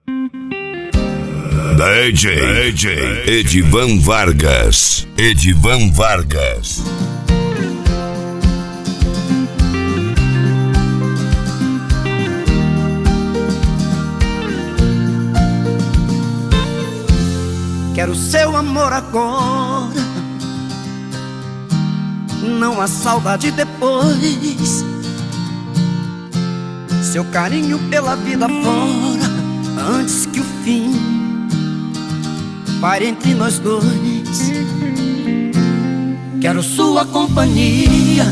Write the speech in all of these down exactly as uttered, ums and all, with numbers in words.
D J, D J Edivan Vargas, Edivan Vargas. Quero seu amor agora, não há saudade depois. Seu carinho pela vida fora, antes que o fim pare entre nós dois. Quero sua companhia,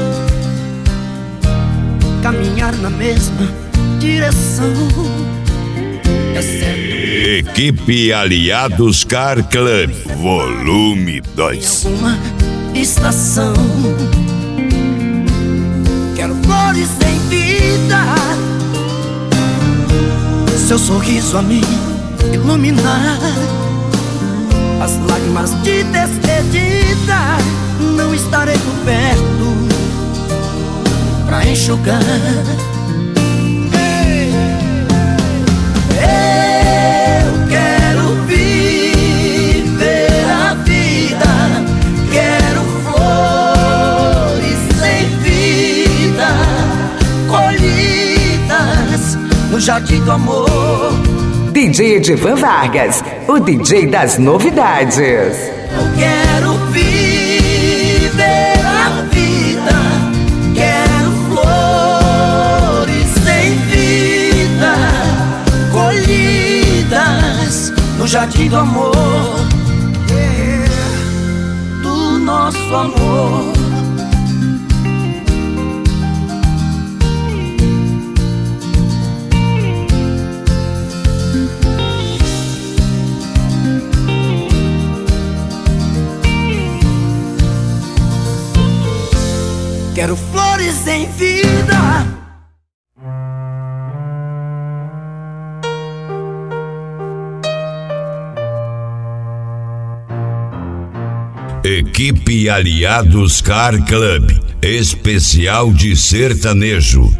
caminhar na mesma direção. É certo. Equipe Aliados Car Club, volume dois. Em alguma estação, quero flores em vida, seu sorriso a me iluminar. As lágrimas de despedida, não estarei por perto pra enxugar. Eu quero viver a vida, quero flores sem vida, colhidas no jardim do amor. D J Edivan Vargas, o D J das novidades. Eu quero viver a vida, quero flores sem vida, colhidas no jardim do amor, do nosso amor. Quero flores em vida. Equipe Aliados Car Club, especial de sertanejo.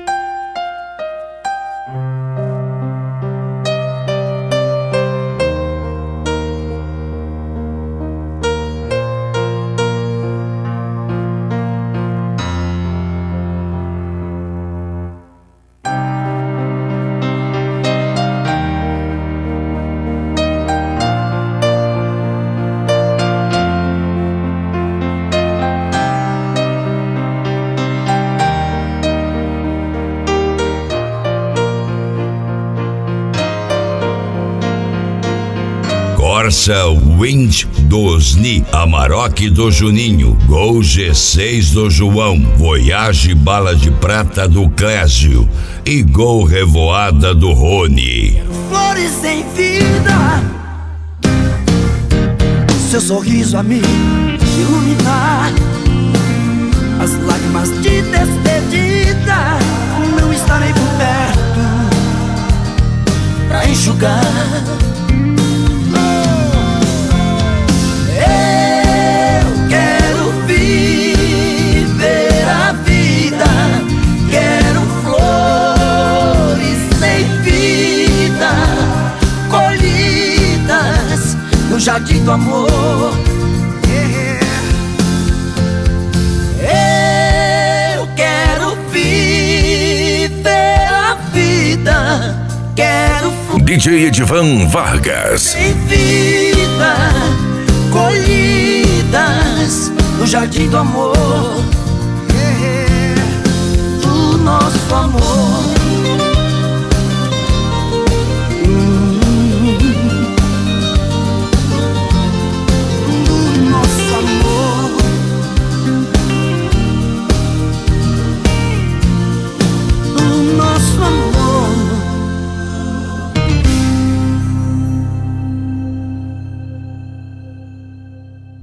Corsa Wind Dosni, Amarok do Juninho, Gol G seis do João, Voyage Bala de Prata do Clésio e Gol Revoada do Rony. Flores em vida, seu sorriso a me iluminar. As lágrimas de despedida, não estarei por perto pra enxugar. No jardim do amor, eu quero viver a vida, quero D J Edivan Vargas. em vida, colhidas no jardim do amor, do nosso amor.